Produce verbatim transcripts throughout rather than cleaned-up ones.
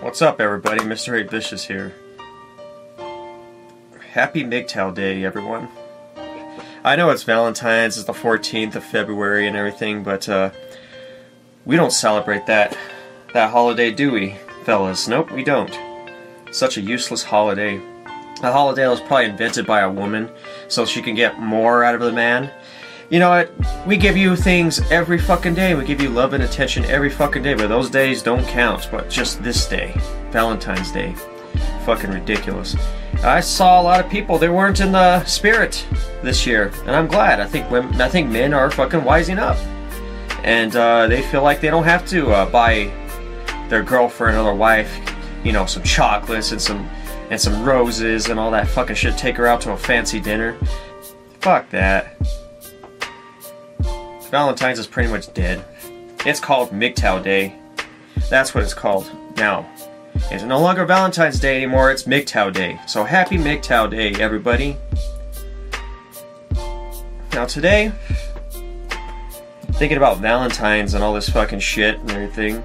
What's up, everybody? Mister eight Vicious here. Happy M G T O W Day, everyone. I know it's Valentine's, it's the fourteenth of February and everything, but uh, we don't celebrate that that holiday, do we, fellas? Nope, we don't. Such a useless holiday. A holiday was probably invented by a woman so she can get more out of the man. You know what? We give you things every fucking day. We give you love and attention every fucking day, but those days don't count. But just this day, Valentine's Day. Fucking ridiculous. I saw a lot of people, they weren't in the spirit this year, and I'm glad. I think women, I think men are fucking wising up. And uh, they feel like they don't have to uh, buy their girlfriend or their wife, you know, some chocolates and some and some roses and all that fucking shit. Take her out to a fancy dinner. Fuck that. Valentine's is pretty much dead. It's called M G T O W Day. That's what it's called now. It's no longer Valentine's Day anymore, it's M G T O W Day. So happy M G T O W Day, everybody. Now today, thinking about Valentine's and all this fucking shit and everything,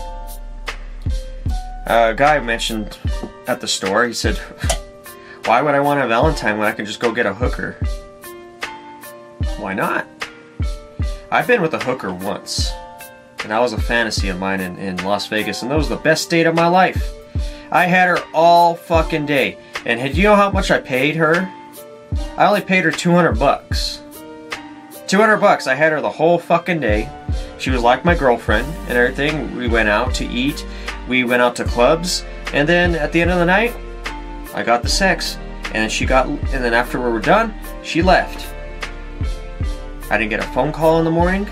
a guy mentioned at the store, he said, why would I want a Valentine when I can just go get a hooker? Why not? I've been with a hooker once, and that was a fantasy of mine in, in Las Vegas, and that was the best date of my life. I had her all fucking day, and do you know how much I paid her? I only paid her two hundred bucks. two hundred bucks, I had her the whole fucking day. She was like my girlfriend and everything. We went out to eat, we went out to clubs, and then at the end of the night, I got the sex, and she got, and then after we were done, she left. I didn't get a phone call in the morning.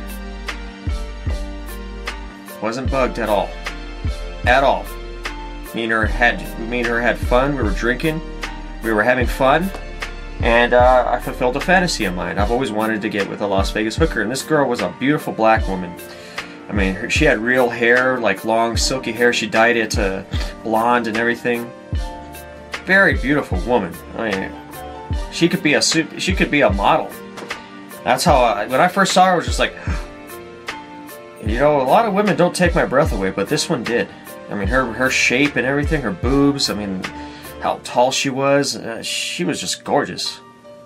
Wasn't bugged at all. At all. Me and her had me and her had fun. We were drinking. We were having fun. And uh, I fulfilled a fantasy of mine. I've always wanted to get with a Las Vegas hooker. And this girl was a beautiful black woman. I mean, her, she had real hair, like long silky hair. She dyed it uh, blonde and everything. Very beautiful woman. I mean, she could be a she could be a model. That's how, I, when I first saw her, I was just like, you know, a lot of women don't take my breath away, but this one did. I mean, her her shape and everything, her boobs, I mean, how tall she was, uh, she was just gorgeous.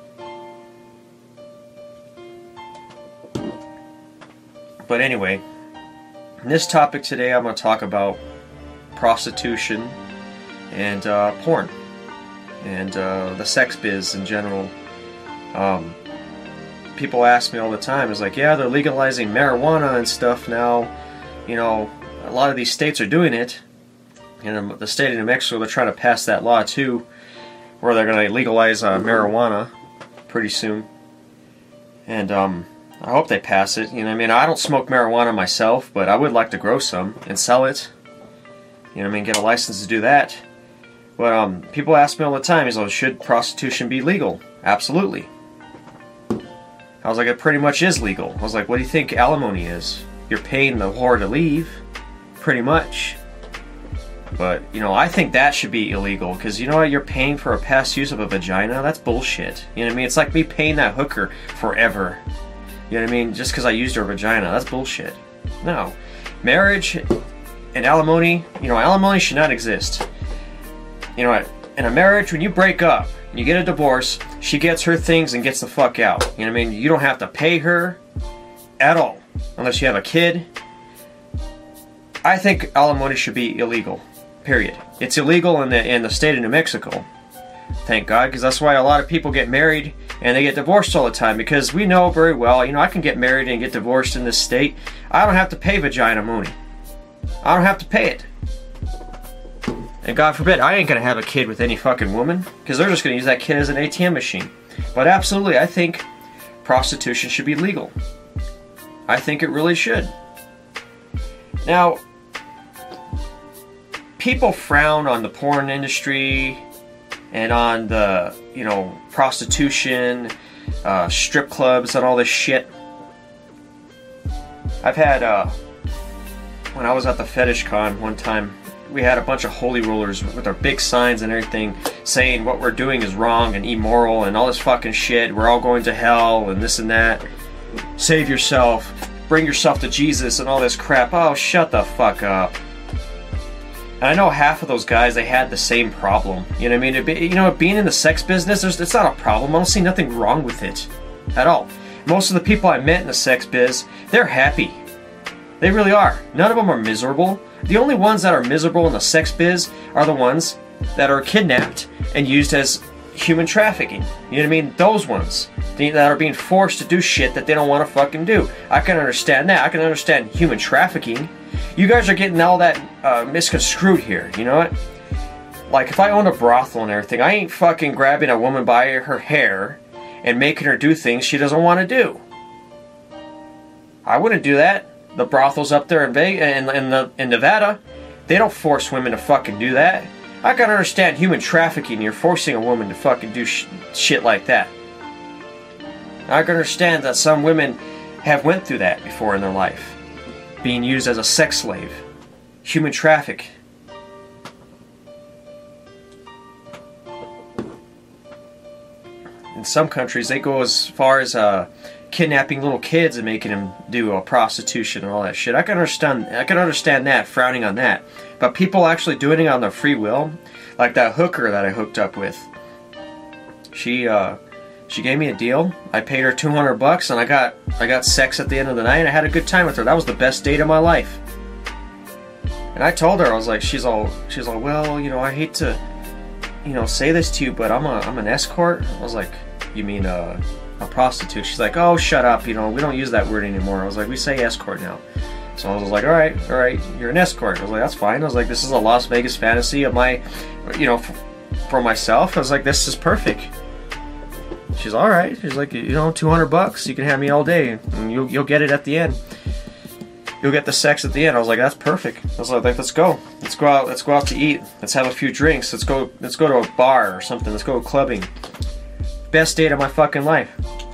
But anyway, in this topic today, I'm going to talk about prostitution and uh, porn, and uh, the sex biz in general. Um... People ask me all the time, it's like, yeah, they're legalizing marijuana and stuff now. You know, a lot of these states are doing it. In the state of New Mexico, they're trying to pass that law too, where they're going to legalize uh, marijuana pretty soon. And um, I hope they pass it. You know, I mean, I don't smoke marijuana myself, but I would like to grow some and sell it. You know, I mean, get a license to do that. But um, people ask me all the time, is, oh, should prostitution be legal? Absolutely. I was like, it pretty much is legal. I was like, what do you think alimony is? You're paying the whore to leave, pretty much. But, you know, I think that should be illegal, because you know what? You're paying for a past use of a vagina? That's bullshit. You know what I mean? It's like me paying that hooker forever. You know what I mean? Just because I used her vagina. That's bullshit. No. Marriage and alimony, you know, alimony should not exist. You know what? In a marriage, when you break up, you get a divorce, she gets her things and gets the fuck out. You know what I mean? You don't have to pay her at all, unless you have a kid. I think alimony should be illegal, period. It's illegal in the, in the state of New Mexico. Thank God, because that's why a lot of people get married and they get divorced all the time, because we know very well, you know, I can get married and get divorced in this state. I don't have to pay vagina money. I don't have to pay it. And God forbid, I ain't going to have a kid with any fucking woman, because they're just going to use that kid as an A T M machine. But absolutely, I think prostitution should be legal. I think it really should. Now, people frown on the porn industry and on the, you know, prostitution, uh, strip clubs and all this shit. I've had, uh, when I was at the Fetish Con one time, we had a bunch of holy rollers with our big signs and everything saying what we're doing is wrong and immoral and all this fucking shit. We're all going to hell and this and that. Save yourself. Bring yourself to Jesus and all this crap. Oh, shut the fuck up. And I know half of those guys, they had the same problem. You know what I mean? It be, you know, being in the sex business, there's, it's not a problem. I don't see nothing wrong with it at all. Most of the people I met in the sex biz, they're happy. They really are. None of them are miserable. The only ones that are miserable in the sex biz are the ones that are kidnapped and used as human trafficking. You know what I mean? Those ones that are being forced to do shit that they don't want to fucking do. I can understand that. I can understand human trafficking. You guys are getting all that uh, misconstrued here. You know what? Like, if I owned a brothel and everything, I ain't fucking grabbing a woman by her hair and making her do things she doesn't want to do. I wouldn't do that. The brothels up there in Vegas, in, in, the, in Nevada, they don't force women to fucking do that. I can understand human trafficking. You're forcing a woman to fucking do sh shit like that. I can understand that some women have went through that before in their life. Being used as a sex slave. Human traffic. In some countries, they go as far as uh, kidnapping little kids and making them do a prostitution and all that shit. I can understand. I can understand that, frowning on that. But people actually doing it on their free will, like that hooker that I hooked up with. She, uh, she gave me a deal. I paid her two hundred bucks, and I got, I got sex at the end of the night. And I had a good time with her. That was the best date of my life. And I told her, I was like, she's all, she's all, well, you know, I hate to, you know, say this to you, but I'm a, I'm an escort. I was like, you mean uh, a prostitute? She's like, oh, shut up. You know, we don't use that word anymore. I was like, we say escort now. So I was like, all right, all right, you're an escort. I was like, that's fine. I was like, this is a Las Vegas fantasy of my, you know, for myself. I was like, this is perfect. She's all right. She's like, you know, two hundred bucks. You can have me all day, and you'll you'll get it at the end. You'll get the sex at the end. I was like, that's perfect. I was like, let's go. Let's go out. Let's go out to eat. Let's have a few drinks. Let's go. Let's go to a bar or something. Let's go clubbing. Best date of my fucking life.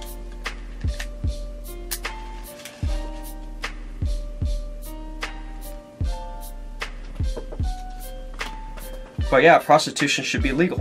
But yeah, prostitution should be legal.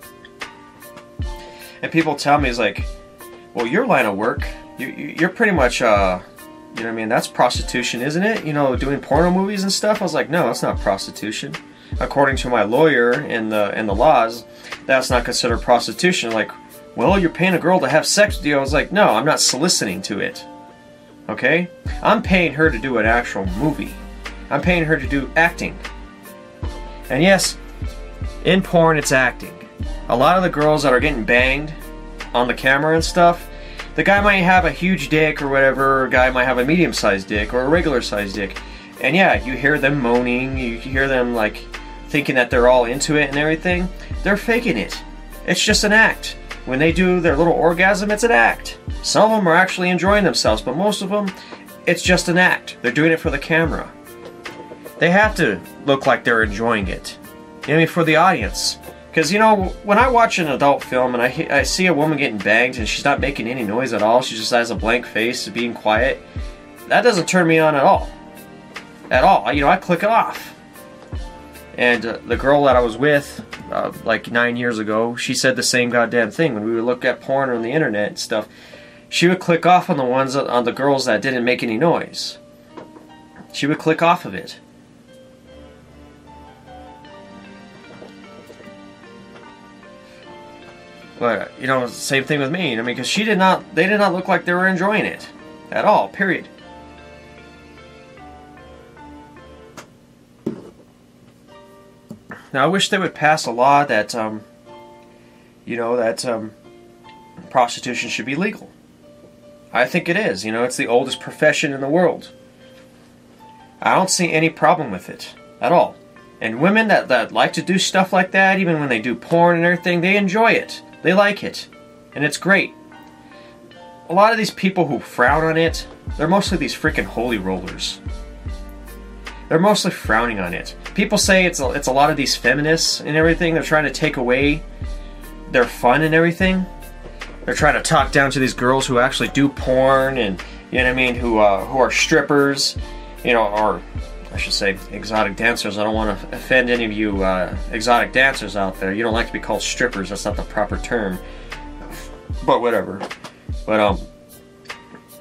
And people tell me, it's like, well, your line of work, you, you, you're pretty much, uh, you know what I mean, that's prostitution, isn't it? You know, doing porno movies and stuff. I was like, no, that's not prostitution. According to my lawyer and the, and the laws, that's not considered prostitution. Like, well, you're paying a girl to have sex with you. I was like, no, I'm not soliciting to it. Okay? I'm paying her to do an actual movie. I'm paying her to do acting. And yes, in porn, it's acting. A lot of the girls that are getting banged on the camera and stuff, the guy might have a huge dick or whatever, or a guy might have a medium-sized dick or a regular-sized dick. And yeah, you hear them moaning, you hear them like thinking that they're all into it and everything. They're faking it. It's just an act. When they do their little orgasm, it's an act. Some of them are actually enjoying themselves, but most of them, it's just an act. They're doing it for the camera. They have to look like they're enjoying it. I mean, for the audience. Because, you know, when I watch an adult film and I, I see a woman getting banged and she's not making any noise at all, she just has a blank face, being quiet, that doesn't turn me on at all. At all. You know, I click it off. And uh, the girl that I was with, uh, like nine years ago, she said the same goddamn thing. When we would look at porn on the internet and stuff, she would click off on the ones, that, on the girls that didn't make any noise. She would click off of it. But, you know, same thing with me. I mean, because she did not, they did not look like they were enjoying it. At all, period. Now, I wish they would pass a law that, um, you know, that um, prostitution should be legal. I think it is. You know, it's the oldest profession in the world. I don't see any problem with it. At all. And women that, that like to do stuff like that, even when they do porn and everything, they enjoy it. They like it. And it's great. A lot of these people who frown on it, they're mostly these freaking holy rollers. They're mostly frowning on it. People say it's a, it's a lot of these feminists and everything. They're trying to take away their fun and everything. They're trying to talk down to these girls who actually do porn and, you know what I mean, who, uh, who are strippers, you know, or I should say exotic dancers. I don't want to offend any of you uh, exotic dancers out there. You don't like to be called strippers. That's not the proper term. But whatever. But um,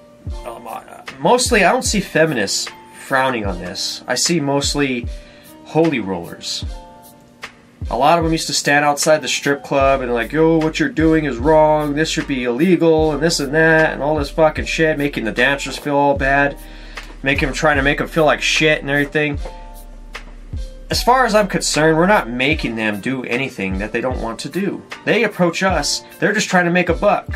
um uh, mostly I don't see feminists frowning on this. I see mostly holy rollers. A lot of them used to stand outside the strip club and like, yo, what you're doing is wrong, this should be illegal, and this and that, and all this fucking shit, making the dancers feel all bad, making them, trying to make them feel like shit and everything. As far as I'm concerned, we're not making them do anything that they don't want to do. They approach us, they're just trying to make a buck.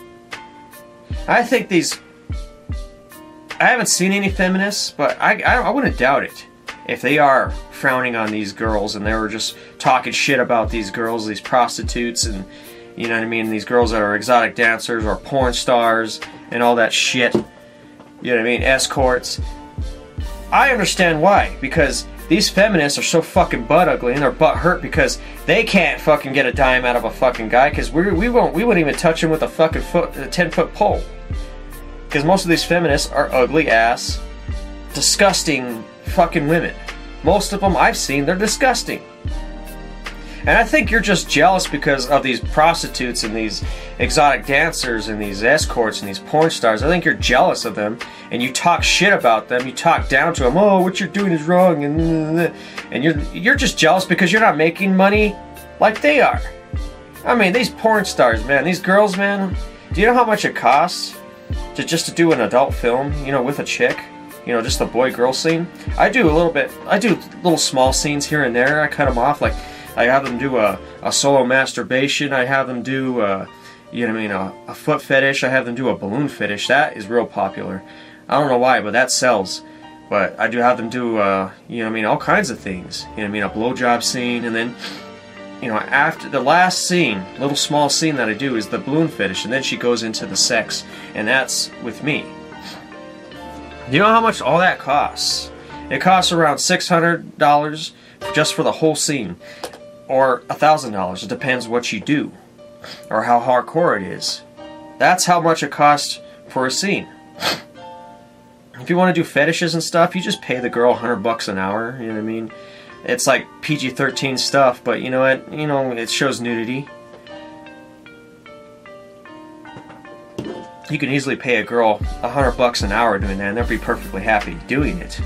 I think these... I haven't seen any feminists, but I, I, I wouldn't doubt it. If they are frowning on these girls and they were just talking shit about these girls, these prostitutes, and you know what I mean, these girls that are exotic dancers or porn stars and all that shit, you know what I mean, escorts. I understand why, because these feminists are so fucking butt ugly and they're butt hurt because they can't fucking get a dime out of a fucking guy, because we we won't we wouldn't even touch him with a fucking foot, a ten foot pole. Because most of these feminists are ugly ass, disgusting fucking women. Most of them I've seen, they're disgusting. And I think you're just jealous because of these prostitutes and these exotic dancers and these escorts and these porn stars. I think you're jealous of them and you talk shit about them. You talk down to them. Oh, what you're doing is wrong. And and you're you're just jealous because you're not making money like they are. I mean, these porn stars, man, these girls, man. Do you know how much it costs to just to do an adult film, you know, with a chick? You know, just the boy-girl scene. I do a little bit, I do little small scenes here and there. I cut them off, like I have them do a, a solo masturbation. I have them do, uh, you know what I mean, a, a foot fetish. I have them do a balloon fetish. That is real popular. I don't know why, but that sells. But I do have them do, uh, you know what I mean, all kinds of things. You know what I mean, a blowjob scene, and then, you know, after the last scene, little small scene that I do is the balloon fetish, and then she goes into the sex, and that's with me. Do you know how much all that costs? It costs around six hundred dollars just for the whole scene, or one thousand dollars. It depends what you do, or how hardcore it is. That's how much it costs for a scene. If you want to do fetishes and stuff, you just pay the girl one hundred bucks an hour, you know what I mean? It's like P G thirteen stuff, but you know what? You know, it shows nudity. You can easily pay a girl a hundred bucks an hour doing that, and they'll be perfectly happy doing it.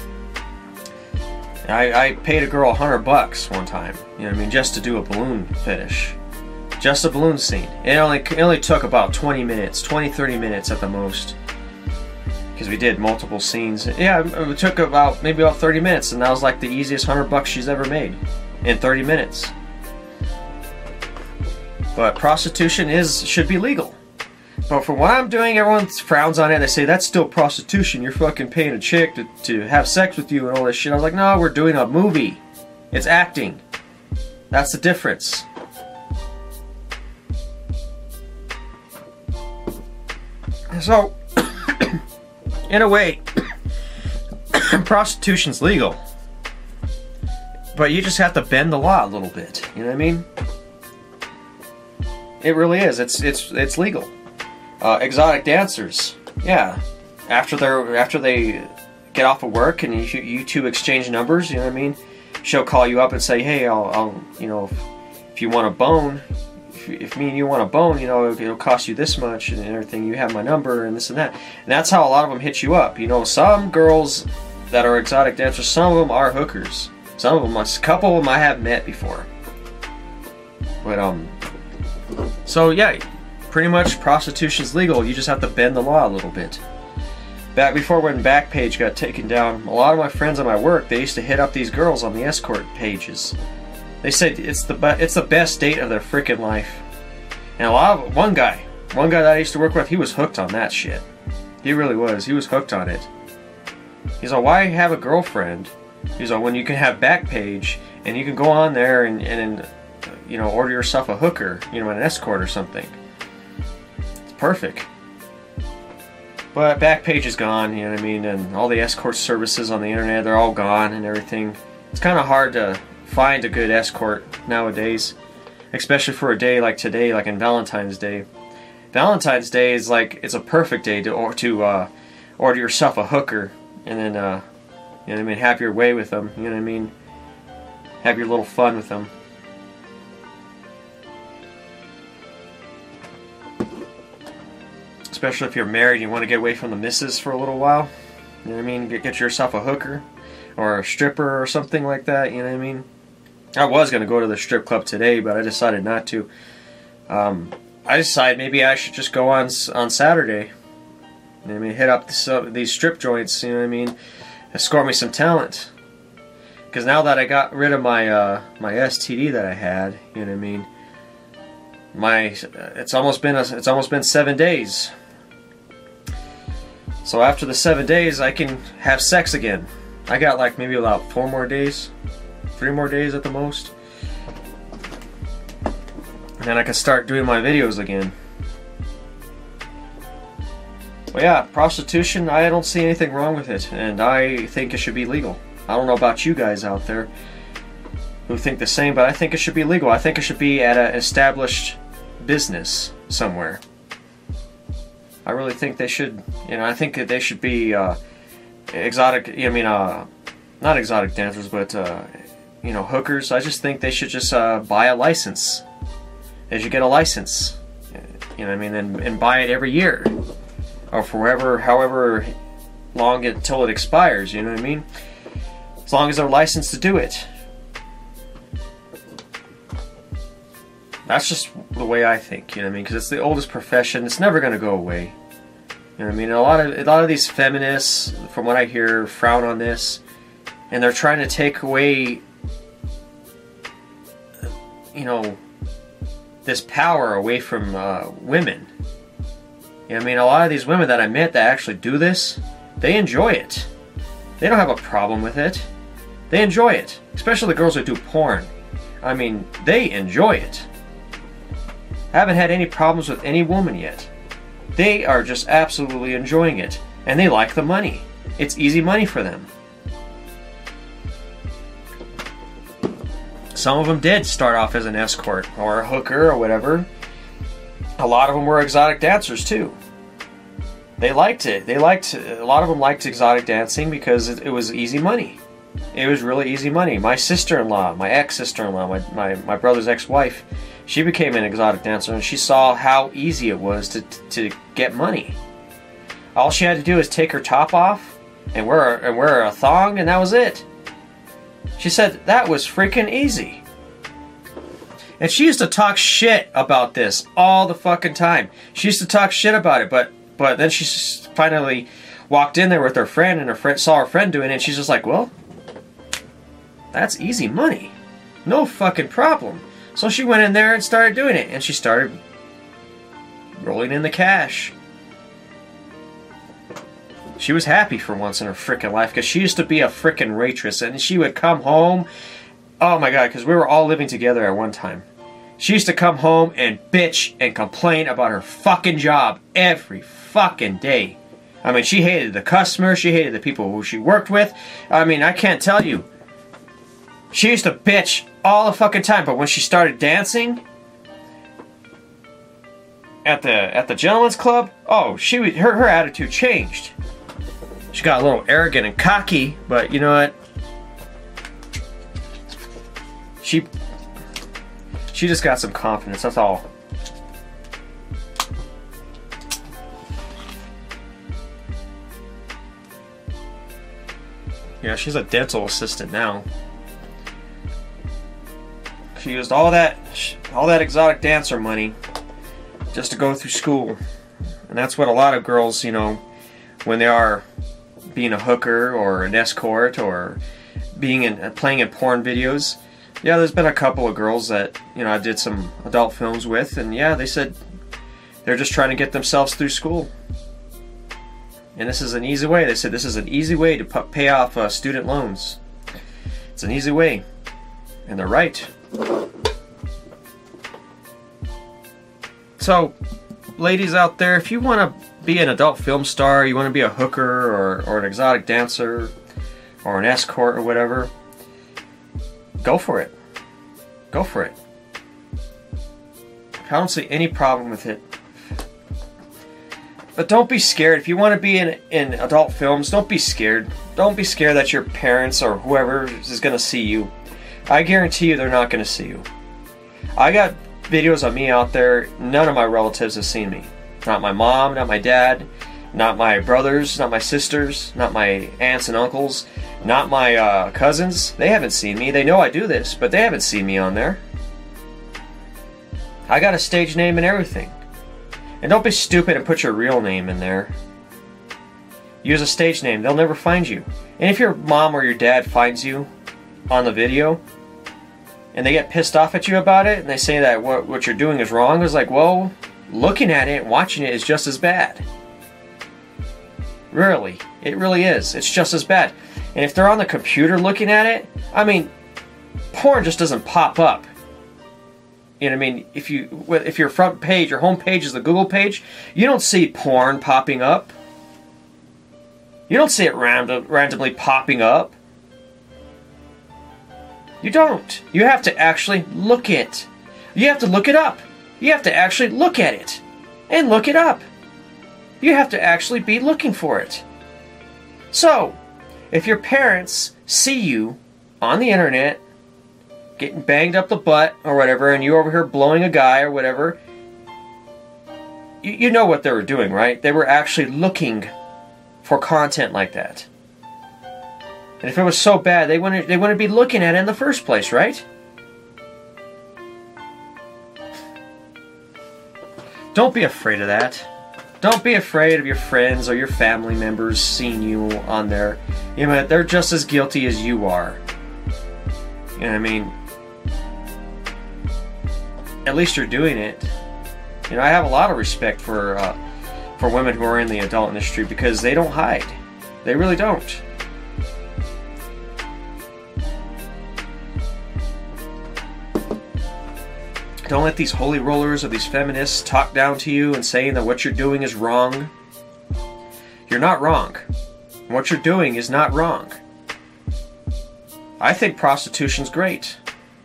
I, I paid a girl a hundred bucks one time, you know what I mean, just to do a balloon fetish. Just a balloon scene. It only, it only took about twenty minutes, twenty, thirty minutes at the most. Because we did multiple scenes. Yeah, it took about, maybe about thirty minutes, and that was like the easiest hundred bucks she's ever made. In thirty minutes. But prostitution is, should be legal. But for what I'm doing, everyone frowns on it. They say, that's still prostitution. You're fucking paying a chick to, to have sex with you and all this shit. I was like, no, we're doing a movie. It's acting. That's the difference. So, in a way, prostitution's legal. But you just have to bend the law a little bit. You know what I mean? It really is. It's it's it's legal. Uh, exotic dancers, yeah. After they're after they get off of work and you you two exchange numbers, you know what I mean. She'll call you up and say, hey, I'll, I'll you know, if, if you want a bone, if, if me and you want a bone, you know, it'll cost you this much and everything. You have my number and this and that. And that's how a lot of them hit you up. You know, some girls that are exotic dancers, some of them are hookers. Some of them, a couple of them I have met before. But um, so yeah. Pretty much prostitution's legal, you just have to bend the law a little bit. Back before when Backpage got taken down, a lot of my friends at my work, they used to hit up these girls on the escort pages. They said it's the be it's the best date of their freaking life. And a lot of one guy, one guy that I used to work with, he was hooked on that shit. He really was. He was hooked on it. He's like, why have a girlfriend? He's like, when you can have Backpage and you can go on there and and you know, order yourself a hooker, you know, an escort or something. Perfect. But Backpage is gone, you know what I mean, and all the escort services on the internet, they're all gone and everything. It's kind of hard to find a good escort nowadays, especially for a day like today, like in Valentine's Day. Valentine's Day is like, it's a perfect day to or to uh, order yourself a hooker and then, uh, you know what I mean, have your way with them, you know what I mean, have your little fun with them. Especially if you're married and you want to get away from the missus for a little while. You know what I mean? Get, get yourself a hooker. or a stripper or something like that, you know what I mean? I was going to go to the strip club today, but I decided not to. Um, I decided maybe I should just go on on Saturday. You know what I mean? Hit up this, uh, these strip joints, you know what I mean? And score me some talent. Because now that I got rid of my uh, my S T D that I had, you know what I mean? My it's almost been a, it's almost been seven days. So after the seven days, I can have sex again. I got like maybe about four more days, three more days at the most, and then I can start doing my videos again. But yeah, prostitution, I don't see anything wrong with it, and I think it should be legal. I don't know about you guys out there who think the same, but I think it should be legal. I think it should be at an established business somewhere. I really think they should, you know, I think that they should be uh, exotic, I mean, uh, not exotic dancers, but, uh, you know, hookers. I just think they should just uh, buy a license. They should get a license, you know what I mean, and, and buy it every year. Or forever, however long it, until it expires, you know what I mean? As long as they're licensed to do it. That's just the way I think, you know what I mean? Because it's the oldest profession. It's never going to go away. You know what I mean? A lot of a lot of these feminists, from what I hear, frown on this, and they're trying to take away, you know, this power away from uh, women. You know what I mean? A lot of these women that I met that actually do this, they enjoy it. They don't have a problem with it. They enjoy it. Especially the girls that do porn. I mean, they enjoy it. I haven't had any problems with any woman yet. They are just absolutely enjoying it. And they like the money. It's easy money for them. Some of them did start off as an escort or a hooker or whatever. A lot of them were exotic dancers too. They liked it. They liked, a lot of them liked exotic dancing because it, it was easy money. It was really easy money. My sister-in-law, my ex-sister-in-law, my, my, my brother's ex-wife, she became an exotic dancer and she saw how easy it was to, to get money. All she had to do was take her top off and wear, and wear a thong, and that was it. She said that was freaking easy. And she used to talk shit about this all the fucking time. She used to talk shit about it, but but then she finally walked in there with her friend, and her friend saw her friend doing it, and she's just like, well, that's easy money. No fucking problem. So she went in there and started doing it, and she started rolling in the cash. She was happy for once in her frickin' life, because she used to be a frickin' waitress, and she would come home. Oh my god, because we were all living together at one time. She used to come home and bitch and complain about her fucking job every fucking day. I mean, she hated the customers, she hated the people who she worked with. I mean, I can't tell you. She used to bitch all the fucking time, but when she started dancing at the at the gentleman's club, oh, she her her attitude changed. She got a little arrogant and cocky, but you know what? She she just got some confidence, that's all. Yeah, she's a dental assistant now. She used all that all that exotic dancer money just to go through school. And that's what a lot of girls, you know, when they are being a hooker or an escort or being in playing in porn videos. Yeah, there's been a couple of girls that, you know, I did some adult films with, and yeah, they said they're just trying to get themselves through school. And this is an easy way. They said this is an easy way to pay off uh, student loans. It's an easy way. And they're right. So, ladies out there, if you want to be an adult film star, you want to be a hooker or, or an exotic dancer or an escort or whatever, go for it. Go for it. I don't see any problem with it. But don't be scared. If you want to be in, in adult films, don't be scared. Don't be scared that your parents or whoever is going to see you. I guarantee you they're not going to see you. I got videos of me out there. None of my relatives have seen me. Not my mom, not my dad, not my brothers, not my sisters, not my aunts and uncles. Not my uh, cousins. They haven't seen me. They know I do this, but they haven't seen me on there. I got a stage name and everything. And don't be stupid and put your real name in there. Use a stage name. They'll never find you. And if your mom or your dad finds you on the video and they get pissed off at you about it and they say that what, what you're doing is wrong, it's like, well, looking at it and watching it is just as bad. Really. It really is. It's just as bad. And if they're on the computer looking at it, I mean, porn just doesn't pop up. You know what I mean? If you if your front page, your home page is the Google page, you don't see porn popping up. You don't see it random, randomly popping up. You don't. You have to actually look it. You have to look it up. You have to actually look at it and look it up. You have to actually be looking for it. So, if your parents see you on the internet getting banged up the butt or whatever, and you over here blowing a guy or whatever, you, you know what they were doing, right? They were actually looking for content like that. And if it was so bad, they wouldn't they wouldn't be looking at it in the first place, right? Don't be afraid of that. Don't be afraid of your friends or your family members seeing you on there. You know, they're just as guilty as you are. You know what I mean? At least you're doing it. You know, I have a lot of respect for uh, for women who are in the adult industry because they don't hide. They really don't. Don't let these holy rollers or these feminists talk down to you and saying that what you're doing is wrong. You're not wrong. What you're doing is not wrong. I think prostitution's great.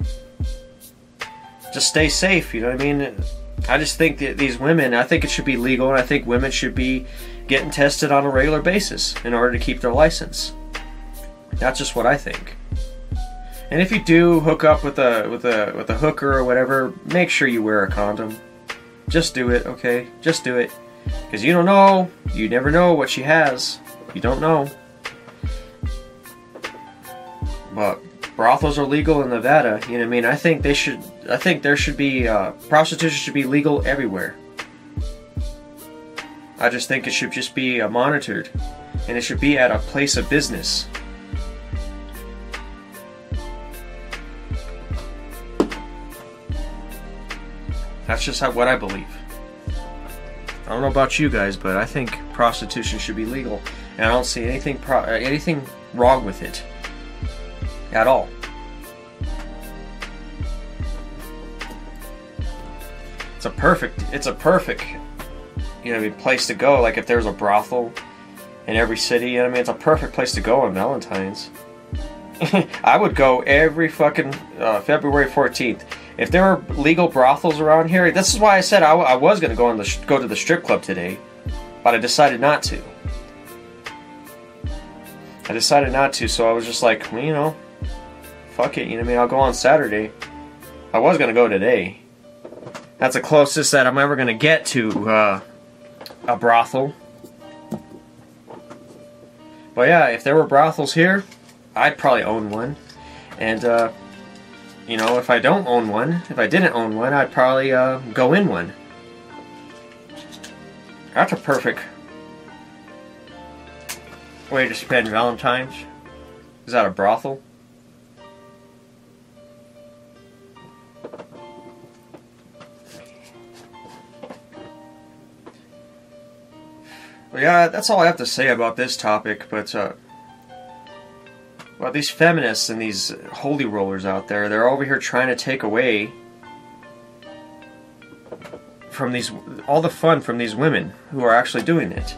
Just stay safe, you know what I mean? I just think that these women, I think it should be legal, and I think women should be getting tested on a regular basis in order to keep their license. That's just what I think. And if you do hook up with a with a with a hooker or whatever, make sure you wear a condom. Just do it, okay? Just do it. Because you don't know. You never know what she has. You don't know. But brothels are legal in Nevada. You know what I mean? I think they should. I think there should be uh, prostitution should be legal everywhere. I just think it should just be uh, monitored, and it should be at a place of business. That's just how, what I believe. I don't know about you guys, but I think prostitution should be legal, and I don't see anything pro anything wrong with it at all. It's a perfect. It's a perfect, you know, place to go. Like if there's a brothel in every city, you know what I mean? It's a perfect place to go on Valentine's. I would go every fucking uh, February fourteenth. If there were legal brothels around here, this is why I said I, w I was going to go on the go to the strip club today, but I decided not to. I decided not to, so I was just like, well, you know, fuck it, you know what I mean? I'll go on Saturday. I was going to go today. That's the closest that I'm ever going to get to uh, a brothel. But yeah, if there were brothels here, I'd probably own one. And, uh, you know, if I don't own one, if I didn't own one, I'd probably uh, go in one. That's a perfect way to spend Valentine's. Is that a brothel? Well, yeah, that's all I have to say about this topic, but, uh, well, these feminists and these holy rollers out there, they're over here trying to take away from these, all the fun from these women who are actually doing it.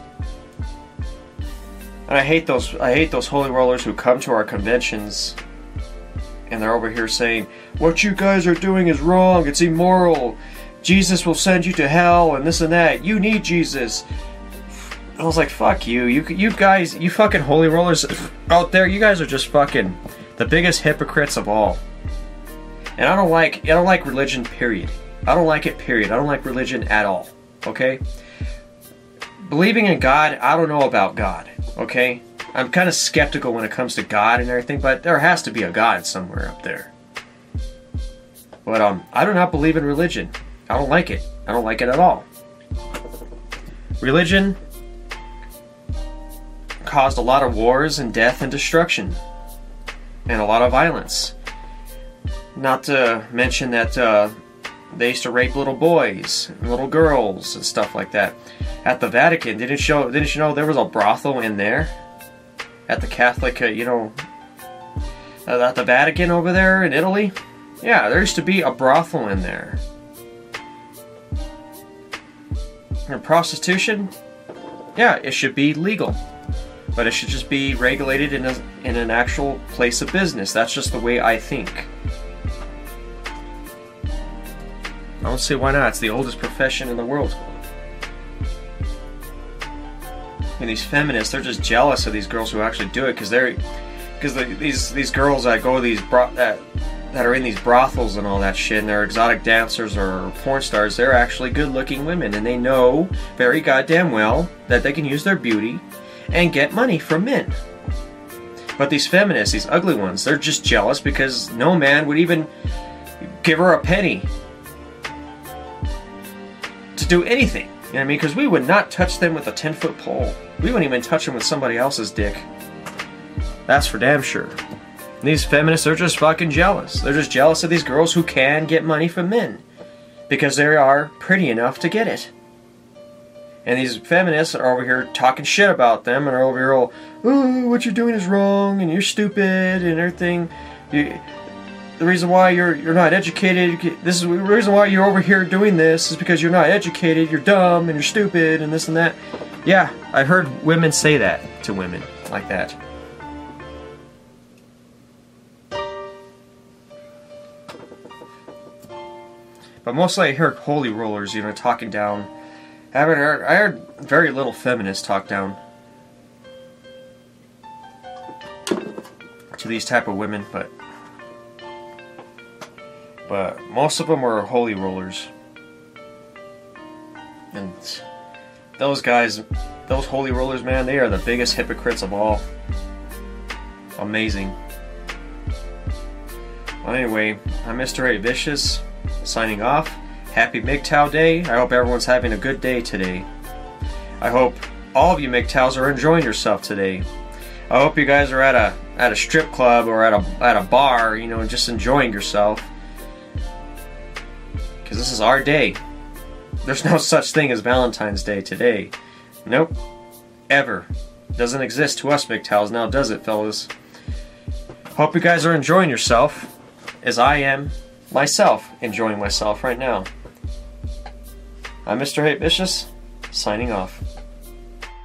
And I hate those, I hate those holy rollers who come to our conventions and they're over here saying, what you guys are doing is wrong, it's immoral, Jesus will send you to hell, and this and that, you need Jesus. I was like, fuck you, you you guys, you fucking holy rollers out there, you guys are just fucking the biggest hypocrites of all. And I don't like, I don't like religion, period. I don't like it, period. I don't like religion at all, okay? Believing in God, I don't know about God, okay? I'm kind of skeptical when it comes to God and everything, but there has to be a God somewhere up there. But um, I do not believe in religion. I don't like it. I don't like it at all. Religion caused a lot of wars and death and destruction, and a lot of violence. Not to mention that uh, they used to rape little boys and little girls and stuff like that. At the Vatican, didn't you show? Didn't you know there was a brothel in there? At the Catholic, uh, you know, uh, at the Vatican over there in Italy? Yeah, there used to be a brothel in there. And prostitution? Yeah, it should be legal. But it should just be regulated in, a, in an actual place of business. That's just the way I think. I don't see why not. It's the oldest profession in the world. And these feminists, they're just jealous of these girls who actually do it, because they're, because the, these these girls that go to these bro that that are in these brothels and all that shit, and they're exotic dancers or porn stars. They're actually good-looking women, and they know very goddamn well that they can use their beauty and get money from men. But these feminists, these ugly ones, they're just jealous because no man would even give her a penny to do anything. You know what I mean? Because we would not touch them with a ten-foot pole. We wouldn't even touch them with somebody else's dick. That's for damn sure. And these feminists are just fucking jealous. They're just jealous of these girls who can get money from men, because they are pretty enough to get it. And these feminists are over here talking shit about them, and are over here all, oh, what you're doing is wrong, and you're stupid, and everything. You, the reason why you're you're not educated, this is the reason why you're over here doing this, is because you're not educated, you're dumb, and you're stupid, and this and that. Yeah, I've heard women say that to women, like that. But mostly I heard holy rollers, you know, talking down. I haven't heard, I heard very little feminists talk down to these type of women, but but most of them were holy rollers. And those guys, those holy rollers, man, they are the biggest hypocrites of all. Amazing. Well, anyway, I'm Mister eight Vicious, signing off. Happy M G T O W Day. I hope everyone's having a good day today. I hope all of you M G T Os are enjoying yourself today. I hope you guys are at a at a strip club or at a at a bar, you know, just enjoying yourself. Because this is our day. There's no such thing as Valentine's Day today. Nope. Ever. Doesn't exist to us M G T Os now, does it, fellas? Hope you guys are enjoying yourself, as I am myself enjoying myself right now. I'm Mister eight Vicious, signing off.